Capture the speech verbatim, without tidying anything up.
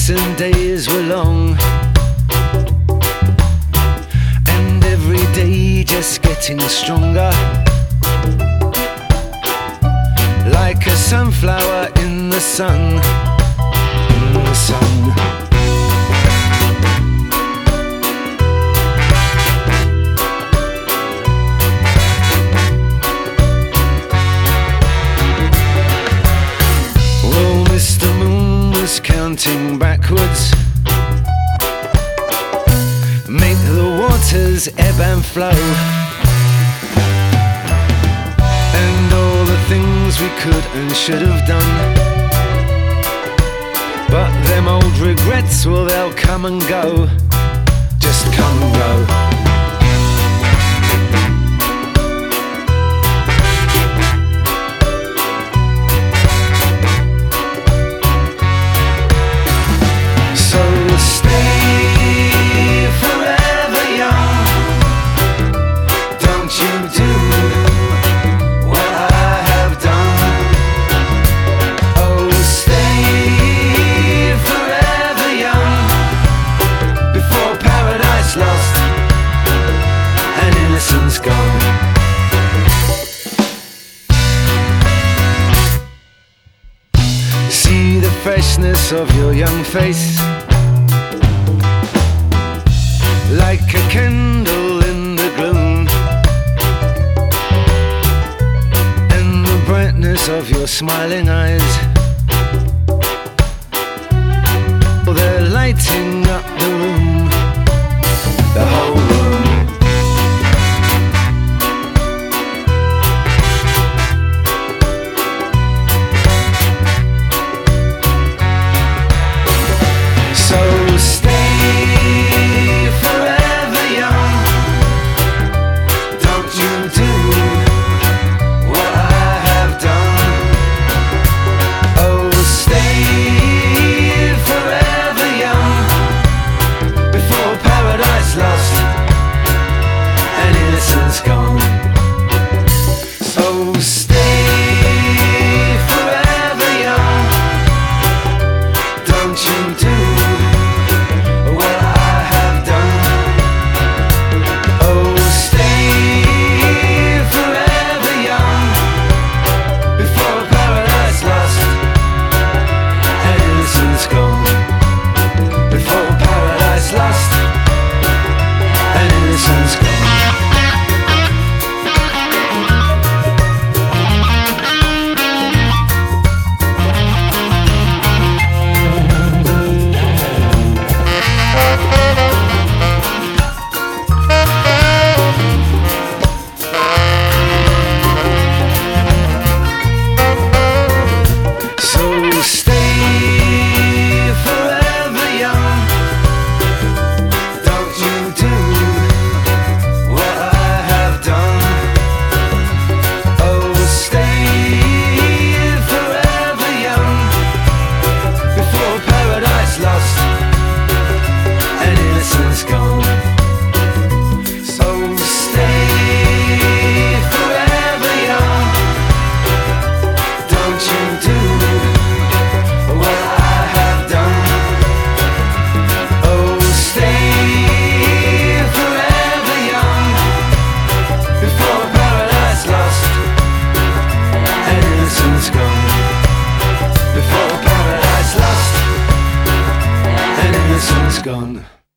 nights and days were long, and every day just getting stronger, like a sunflower in the sun, in the sun. Mister Moon was counting backwards, make the waters ebb and flow, and all the things we could and should have done. But them old regrets, well, they'll come and go, just come and go. Gone. See the freshness of your young face, like a candle in the gloom, and the brightness of your smiling eyes, oh, they're lighting up the room, the whole room. Gone.